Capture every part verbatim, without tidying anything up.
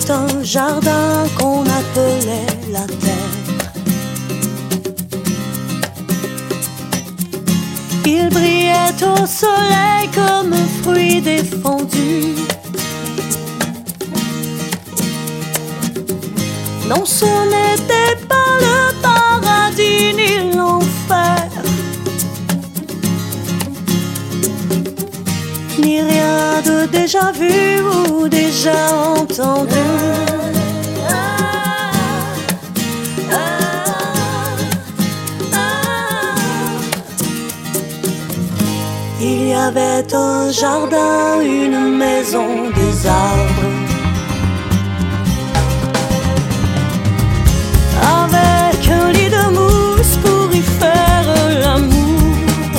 avait un jardin qu'on appelait la terre. Il brillait au soleil comme un fruit défendu. Non, ce n'était pas le paradis ni l'enfer, ni rien de déjà vu ou déjà entendu. Il y avait un jardin, une maison, des arbres, avec un lit de mousse pour y faire l'amour,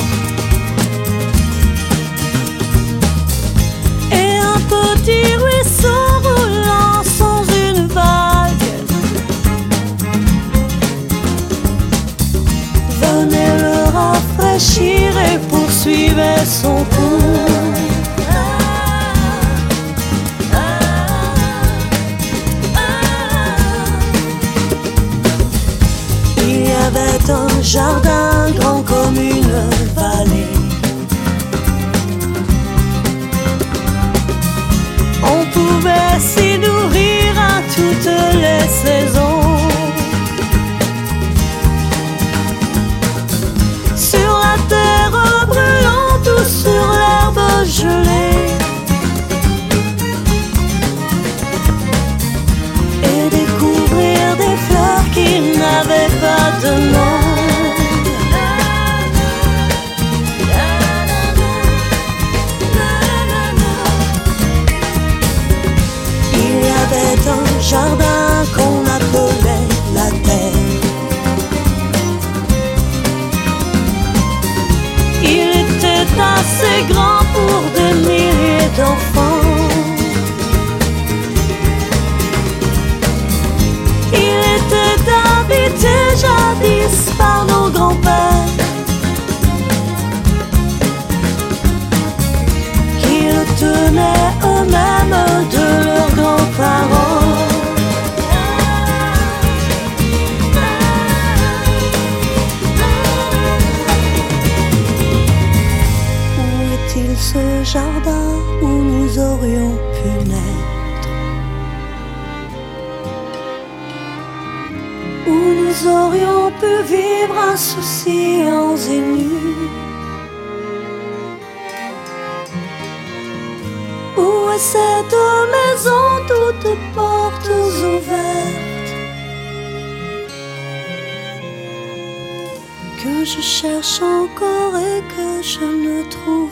et un petit ruisseau roulant sans une vague venait le rafraîchir et poursuivait son cours. Il y avait un jardin grand comme une vallée. On pouvait s'y nourrir à toutes les saisons. Sur la terre brûlante ou sur l'herbe gelée, et découvrir des fleurs qui n'avaient pas de nom. Il y avait un jardin qu'on appelait la terre. Il était assez grand pour des milliers d'enfants. Il était habité jadis par nos grands-pères, qui le tenaient eux-mêmes de leurs grands-parents. Ce jardin où nous aurions pu naître, où nous aurions pu vivre insouciants et nus. Où est cette maison toutes portes ouvertes que je cherche encore et que je ne trouve